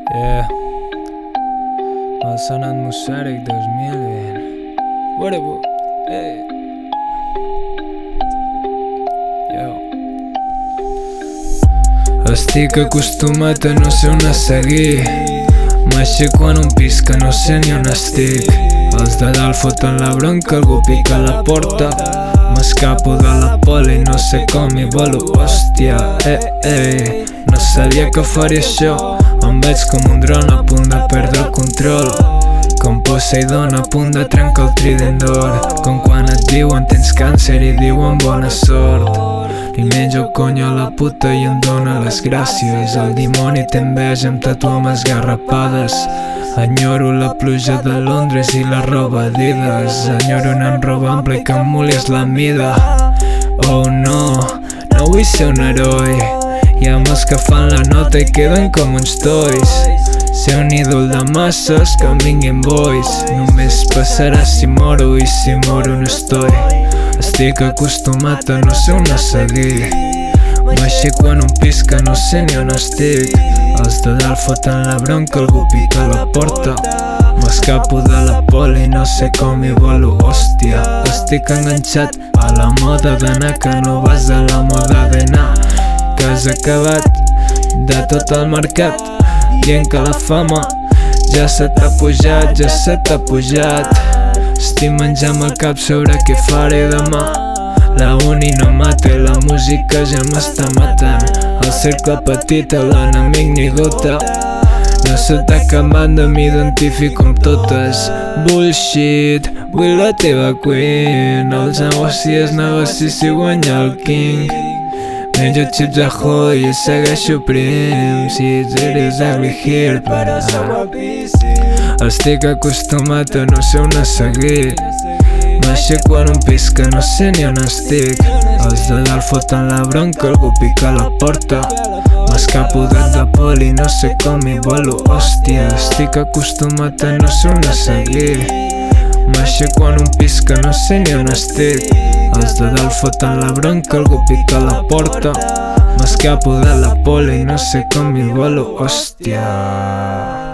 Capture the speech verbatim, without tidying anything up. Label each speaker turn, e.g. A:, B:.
A: Yeah. Malson atmosfèric dos mil vint. Whatever. Hey. Yo. Estic acostumat a no ser on a seguir. M'aixeco en un pis que no sé ni on estic. Els de dalt foten la bronca, algú pica a la porta. M'escapo de la poli, no sé com hi volo. Hòstia, eh, eh. No sabia que faria això. Em veig com un dron a punt de perdre el control, com Poseidon a punt de trencar el trident d'or, com quan et diuen tens càncer i diuen bona sort. Li menjo conya a la puta i em dóna les gràcies. El dimoni té enveja, em tatua amb esgarrapades. Enyoro la pluja de Londres i la roba Adidas. Enyoro anar amb roba ampla i que em mulis la mida. Oh no, no vull ser un heroi. Hi ha molts que fan la nota i queden com uns tois. Ser un ídol de masses, que em vinguin bois. Només passarà si moro i si moro no estoy. Estic acostumat a no ser on a seguir. M'aixeco en un pis que no sé ni on estic. Els de dalt foten la bronca, algú pica a la porta. M'escapo de la poli, no sé com hi volo. Hòstia, estic enganxat a la moda d'anar, que no vas a la moda d'anar, que has acabat de tot el mercat dient que la fama ja se t'ha pujat, ja se t'ha pujat. Estic menjant el cap sobre què faré demà. La uni no mata i la música ja m'està matant. El cercle petit, l'enemic ni gota. No sota cap banda m'identifico amb totes. Bullshit, vull la teva queen. Els negocis, negocis si guanya el king. Menjo chips a Hoy i segueixo prim. Si eres ugly here per anar. Estic acostumat a no ser on a seguir. M'aixeco en un pis que no sé ni on estic. Els de dalt foten la bronca, algú pica a la porta. M'escapo de la poli, no sé com hi volo. Hòstia, estic acostumat a no ser on a seguir. M'aixeco en un pis que no sé ni on estic. Els de dalt foten la bronca, algú pica a la porta. M'escapo de la poli, no sé com hi volo. Hòstia.